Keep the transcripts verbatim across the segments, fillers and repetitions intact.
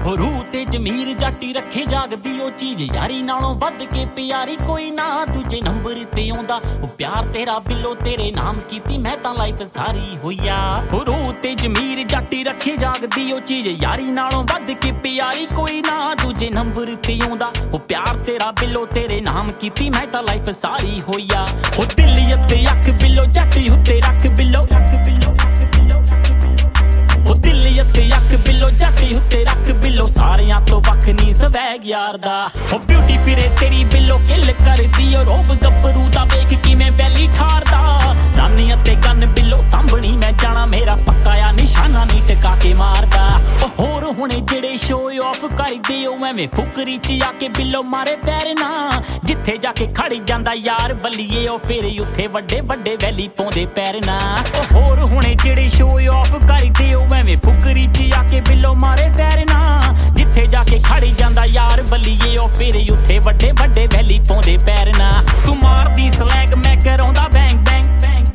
हो रूह ते जमीर जाटी रखे जागदी ओ चीज यारी नालों वध के प्यारी कोई ना दूजे नंबर ते आउंदा ओ प्यार तेरा बिलो तेरे नाम कीती मैं तां लाइफ सारी होईया हो रूह ते जमीर जाटी रखे जागदी ओ चीज यारी नालों वध के प्यारी कोई ना दूजे नंबर ते आउंदा ओ प्यार तेरा बिलो तेरे नाम कीती मैं तां लाइफ सारी होईया ओ दिल ते अख बिलो जाटी उत्ते रख बिलो रख बिलो ओ दिल ते अख बिलो जाटी उत्ते रख बिलो सारियां तो वख नहीं स्वैग यार दा ओ ब्यूटी फिरे तेरी बिलो किल करदी ओ रोब गब्बरू दा वेख किवें वैली ठारदा रानी ते गन बिलो सांभणी मैं जाना मेरा पक्का या निशाना नहीं टिका के मारदा ओ होर हुणे जेड़े शो ऑफ करदे ओ एवें फुकरी च आके बिलो मारे पैर ना जिथे जाके खड़ी जांदा यार बल्लीए ओ फिर उत्थे वड्डे वड्डे वैली पाउंदे पैर ना ओ होर हुणे जेड़े शो ऑफ करदे ओ एवें फुकरी च आके बिलो मारे पैर ना जिथे जाके खड़ी जांदा यार बल्लीए ओ फिर उत्थे वड्डे वड्डे वैली पाउंदे पैर ना तू मारदी स्लैग मैं कराउंदा बैंग बैंग बैंग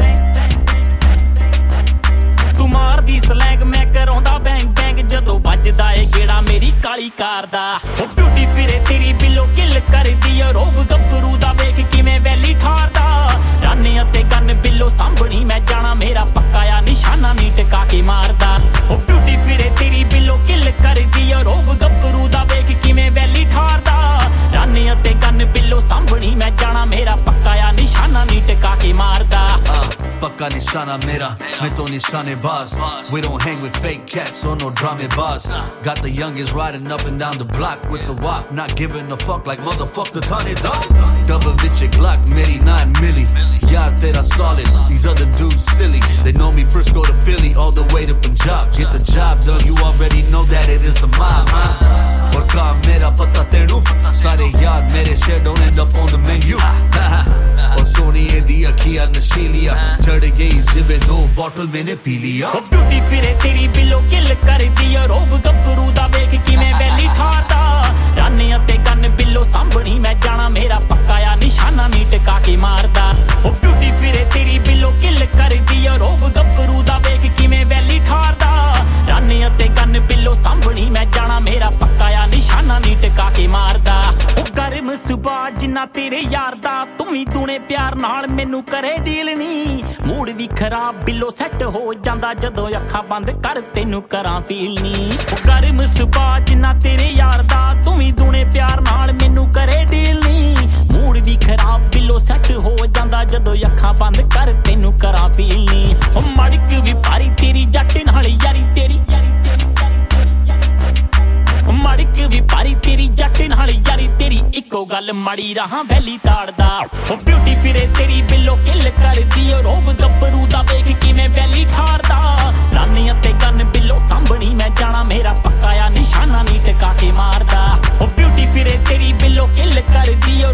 तू मारदी स्लैग मैं कराउंदा बैंग बैंग जदों वजदा ए गेड़ा मेरी काली कार दा ओ ब्यूटी फिरे तेरी बिलो किल करदी ओ रोब गब्बरू दा वेख किवें वैली ठारदा रानी ते गन बिलो सांभणी मैं जाना मेरा पक्का या निशाना नहीं टिका के मारदा ओ ब्यूटी फिरे तेरी बिलो किल करदी ओ रोब गब्बरू दा वेख किवें वैली ठारदा रानी ते गन बिलो सांभणी मैं जाना मेरा पक्का या निशाना नहीं टिका के मारदा पक्का निशाना मेरा मैं तो निशाने बाज we don't hang with fake cats or no drama bars got the youngest riding up and down the block with the wop not giving a fuck like motherfucker Tane dog double bitch Glock meri nine milli yaar tera solid these other dudes silly they know me first go to Philly all the way to Punjab get the job done you already know that it is the mob huh aur kaam mera pata tenu sare yaar mere share don't end up on the menu aur soniye di akhiyan nashiliya चढ़ गई जिबे दो bottle मैंने P लिया ओ beauty फिरे तेरी below किल करदी ओ रोब गब्बरू दा वेख किवें वैली ठारदा रानी ते गन बिलो सांभणी मैं जाना मेरा पक्का या निशाना नहीं टिका के मारदा ओ ब्यूटी फिरे तेरी बिलो किल करदी ओ रोब गब्बरू दा वेख किवें वैली ठारदा रानी ते गन बिलो सांभणी मैं जाना मेरा पक्का या निशाना नहीं टिका के मारदा ओ गर्म सुबह जिन्ना तेरे यार दा तू भी दूने प्यार नाल मैनू करे डील नी मूड भी खराब बिलो सैट हो जांदा जदों अखां बंद कर तैनू करां फील नी ओ गर्म सुबह जिन्ना तेरे यार दा तू भी दूने प्यार नाल मैनू करे डील नी मूड भी खराब बिलो सैट हो जांदा जदों अखां बंद कर तैनू करां फील नी ओ मड़क भी भारी तेरी जट नाल यारी तेरी मड़क भी भारी तेरी जट नाल यारी तेरी इको गल माड़ी रहा वैली ताड़दा ओ ब्यूटी फिरे तेरी बिलो किल करदी ओ रोब गब्बरू दा वेख किवें वैली ठारदा रानी ते गन बिलो सांभणी मैं जाना मेरा पक्का या निशाना नहीं टिका के मारदा ओ ब्यूटी फिरे तेरी बिलो किल करदी ओ